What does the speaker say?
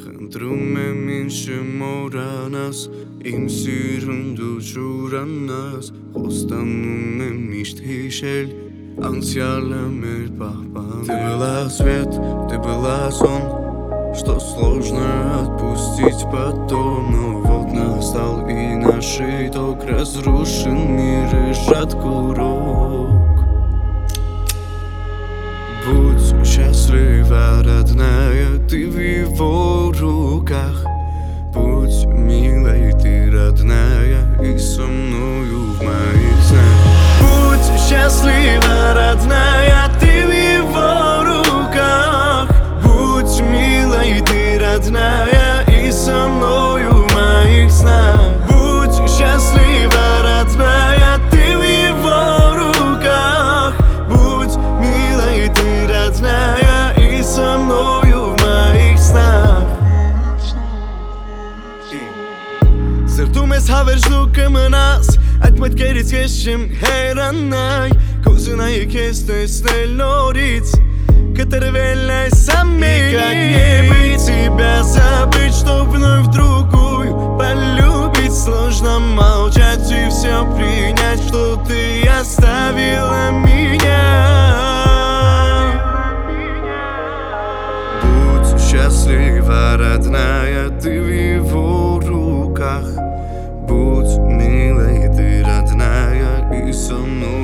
Хандруме меньше моранас, им сирунду чуранас, хостануме мишт хишель, ансиаламе пахпан. Ты была свет, ты была сон, что сложно отпустить потом. Но вот настал и наш итог, разрушен мир и сжат курок. Будь счастлива, родная, ты в его руках. Будь милой, ты родная, и со мною в моих снах. Будь счастлива, родная, ты в его руках. Будь милой, ты родная, и со мною в моих снах. Будь счастлива, родная, ты в его руках. Будь милой, ты родная, и со мною в моих снах. Sırtımız haberclukımız Atmat kerit geçim heranay Кузынай кесты стеллориц Который велай сам никак не быть тебя забыть, чтоб вновь другую полюбить. Сложно молчать и все принять, что ты оставила меня. Будь счастлива, родная, ты в его руках. Будь милой, ты родная, и со мной